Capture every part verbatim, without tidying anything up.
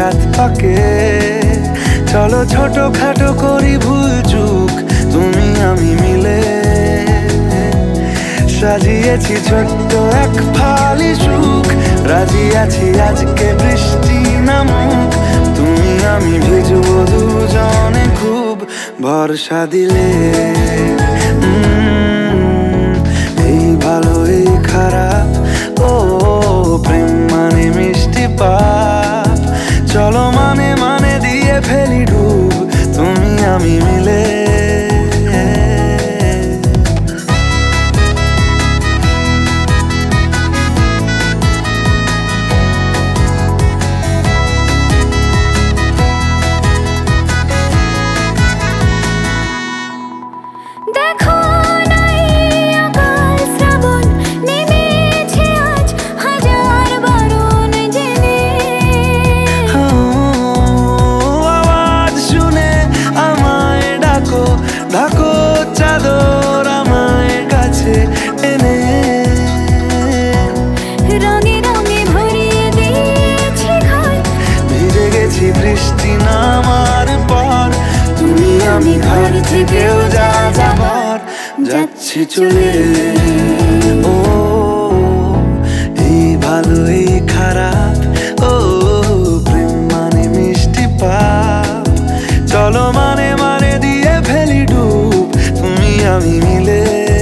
সাত পাকে। চলো ছোটখাটো করি ভুল চুক তুমি আমি মিলে। সাজিয়েছি ছোট্ট এক ফালি সুখ, রাজি আছি আজকে বৃষ্টি নামুক। তুমি আমি ভিজবো দুজনে খুব ভরসা দিলে। এই ভালো এই খারাপ, ও প্রেম মানে মিষ্টি পাপ। চলো মানে মানে দিয়ে ফেলি ডুব তুমি আমি মিলে। ঢাকো চাদর আমায় কাছে এনে, রঙে রঙে ভরিয়ে দিয়েছি ঘর। ভিজে গেছি বৃষ্টি নামার পর, তুমি আমি ঘর থেকেও যা যাবার যাচ্ছি চলে। ও এই ভালো এই খারাপ, ও প্রেম মানে মিষ্টি পাপ। চলো মানে মানে দিয়ে ফেলি ডুব তুমি আমি মিলে।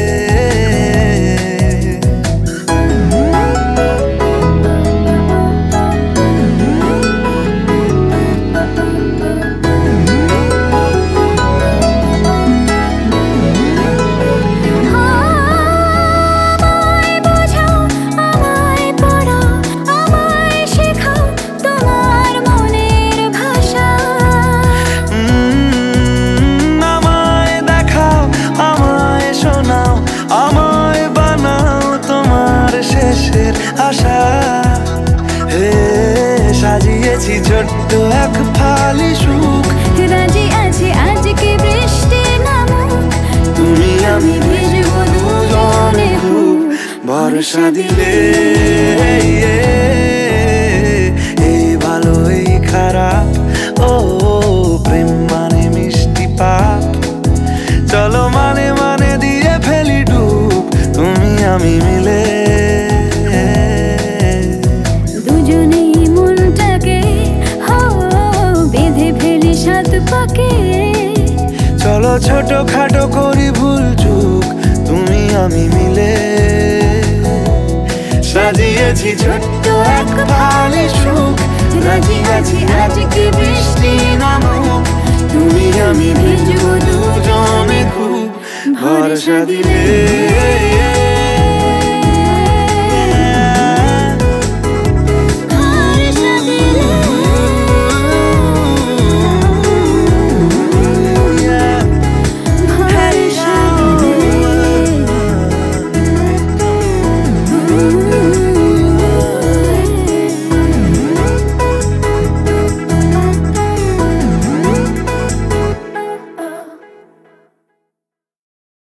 আশা হে সাজিয়েছি ছোট্ট এক ফালি সুখ, রাজি আছি আজকে বৃষ্টি নামুক। তুমি আমি ভিজবো দুজনে খুব ভরসা দিলে। এই ভালো এই খারাপ, ও প্রেম মানে মিষ্টি পাপ। চলো মানে মানে দিয়ে ফেলি ডুব তুমি আমি মিলে। চলো ছোট খাটো করি ভুল চুক তুমি আমি মিলে। সাজিয়েছি ছোট্ট এক ফালি সুখ, রাজি আছি আজকে বৃষ্টি নামুক। তুমি আমি ভিজবো দুজনে খুব ভরসা দিলে।